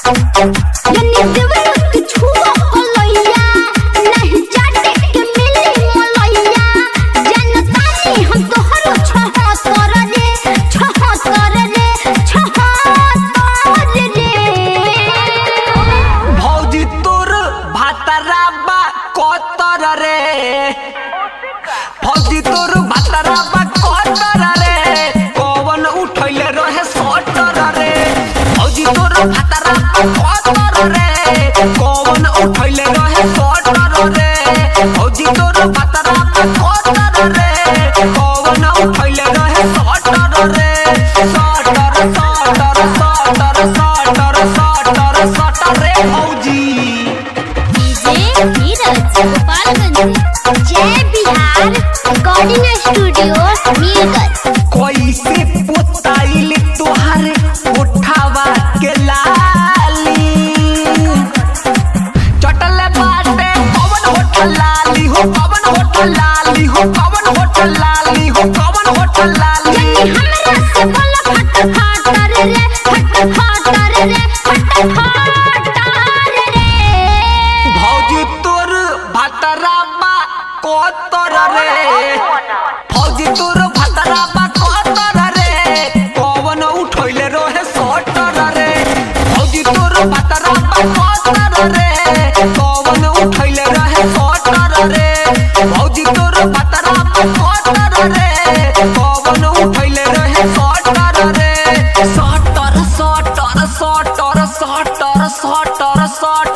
जनी देवलक छुआ कलैया नहीं चाटे के मिली मलैया जनतानी हम तोहरो छहतर रे भौजी तोर भातराबा कतर रे भौजी तोर भातराबा कतर रे कौन उठैले रहे सटर रे भौजी तोर भातराबा कतर रे कौन उठैले रहे सटर रे भौजी तोर भातराबा कतर रे कौन उठैले रहे सटर रे shutter shutter shutter shutter shutter shutter रे भौजी डीजे नीरज गोपालगंज जय बिहार रिकॉर्डिंग स्टूडियो मीरगंज कैसे पोताइल तोहारे उठावा के लाली चटले बाटे कवन होटल लाली हो कवन होटल लाली हो कवन होटल लाली हो कवन होटल लाली हमरा से बोल फट फटर रे भौजी तोर भातराबा कतर रे भौजी तोर भातराबा कतर रे कवन उठैले रहे सटर रे भौजी तोर भातराबा कतर रे कवन उठैले रहे सटर रे भौजी तोर भातराबा कतर रे कवन उठैले रहे सटर रे shutter shutter shutter shutter shutter shutter